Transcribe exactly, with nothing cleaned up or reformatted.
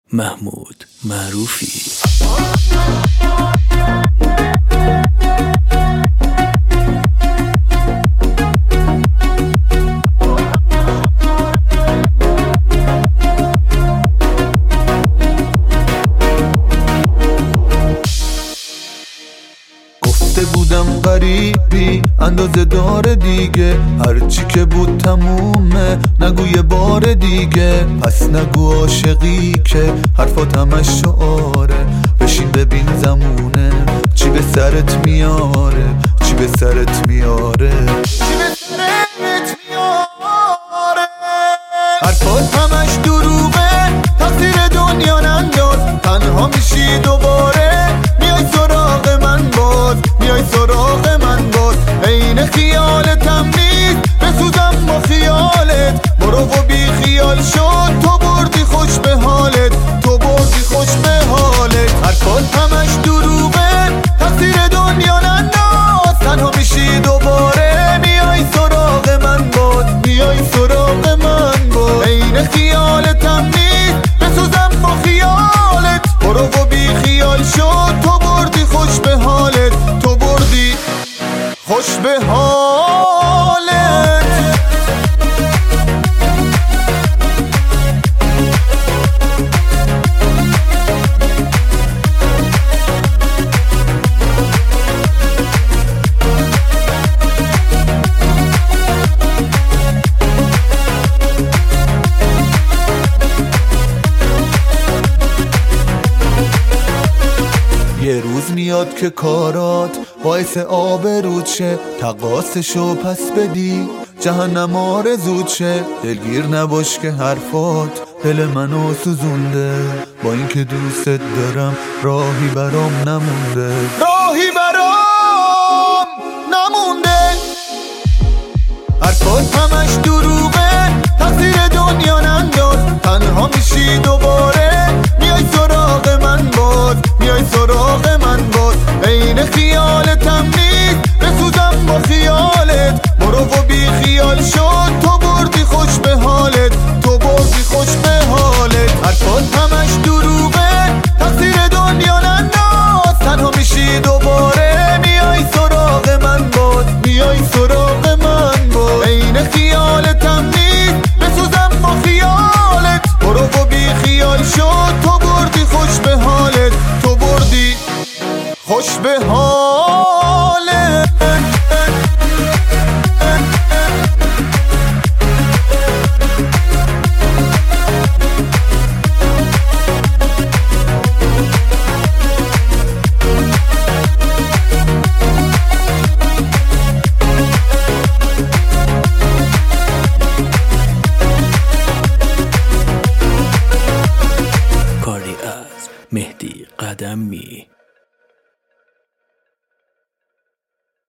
محمود معروفی. گفته بودم غریبی اندازه داره دیگه، هرچی که بود تمومه نگو یه بار دیگه. پس نگو عاشقی که حرفات همش شعاره، بشین ببین زمونه چی به سرت میاره، چی به سرت میاره، چی به سرت میاره. حرفات همش دروغه، تقصیر دنیا ننداز، تنها میشی دوباره میای سراغ من باز، میای سراغ من باز. عین خیالتم نیست بسوزم با خیالت، برو و بی خیال شد، تو بردی خوش به حالت، تو بردی خوش به حالت. حرفات همش دروغه، تقصیر دنیا ننداز، تنها میشی دوباره میای سراغ من باز، میای سراغ من باز. عین خیالتم نیست بسوزم با خیالت، برو و بی خیال شد، تو بردی خوش به حالت، تو بردی خوش به حالت. یه روز میاد که کارات باعث آبرود شه، تقاصشو پس بدی جهنم آرزود شه. دلگیر نباش که حرفات دل منو سوزونده، با اینکه دوست دارم راهی برام نمونده، راهی برام نمونده. حرفات همش دروغه، تقصیر دنیا ننداز، تنها میشی دوباره میای سراغ من باز، میای سراغ من باز. عین خیالتم نیست بسوزم با خیالت، برو و بی خیال شد، تو بردی خوش به حالت، تو بردی خوش به حالت. حرفات همش دروغه، تقصیر دنیا ننداز، تنها میشی دوباره میای سراغ من باز، میای سراغ من باز. عین خیالتم نیست بسوزم با خیالت، برو و بی خیال شد، تو بردی خوش به حالت، تو بردی خوش به حالت. کاری از مهدی قدمی.